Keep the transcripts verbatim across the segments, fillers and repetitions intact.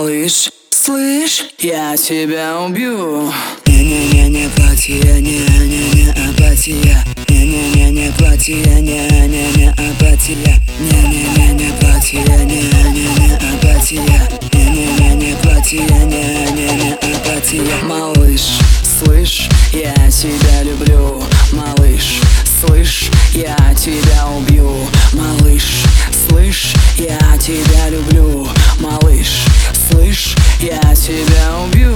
Малыш, слышь, я тебя убью. Не-не-не-не, платье, не-не-не, апатия. Не-не-не-не, платье, не-не-не, апатия. Не-не-не-не, платье, не-не-не, апатия. Не-не-не-не, платье, не-не-не, апатия. Малыш, слышь, я тебя люблю. Малыш, слышь, я тебя убью. Малыш, слышь, я тебя люблю. Малыш, слышь, я тебя убью.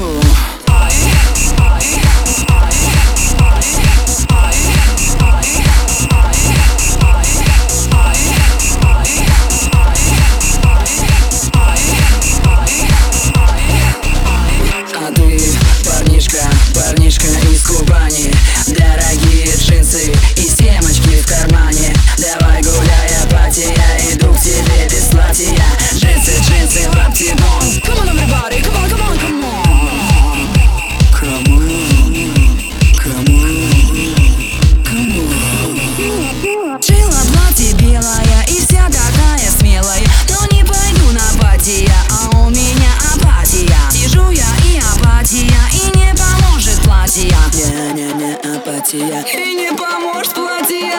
А ты, парнишка, парнишка из Кубани. Дорогие джинсы и семечки в кармане. Давай гуляй, апатия, иду к тебе без платья. Джинсы, джинсы, лаптигон. Come on, everybody, come on, come on, come on. Come on, come on, come on. Шила платье белая и вся такая смелая. Но не пойду на патия, а у меня апатия. Сижу я и апатия, и не поможет платье. Не-не-не, апатия. И не поможет платье.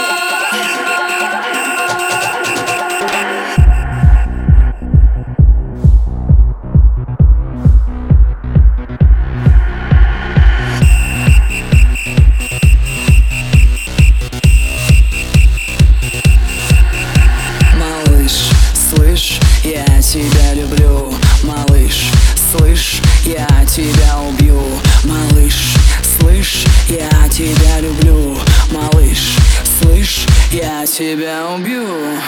Слышь, я тебя люблю. Малыш, слышь, я тебя убью. Малыш, слышь, я тебя люблю. Малыш, слышь, я тебя убью.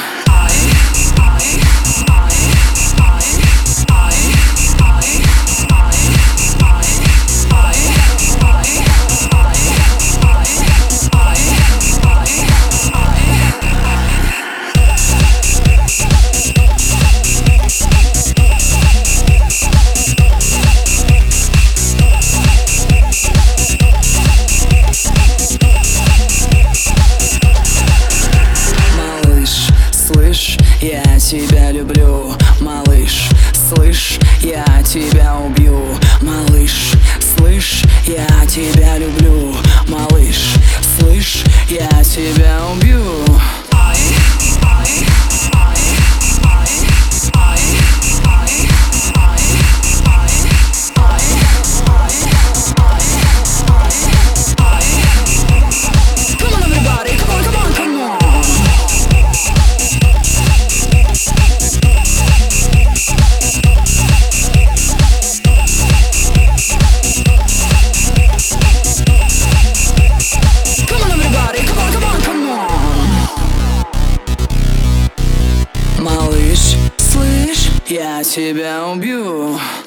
Слышь, я тебя люблю. Малыш, слышь, я тебя убью. Малыш, слышь, я тебя люблю. Малыш, слышь, я тебя убью. Малыш, слышь, я тебя убью.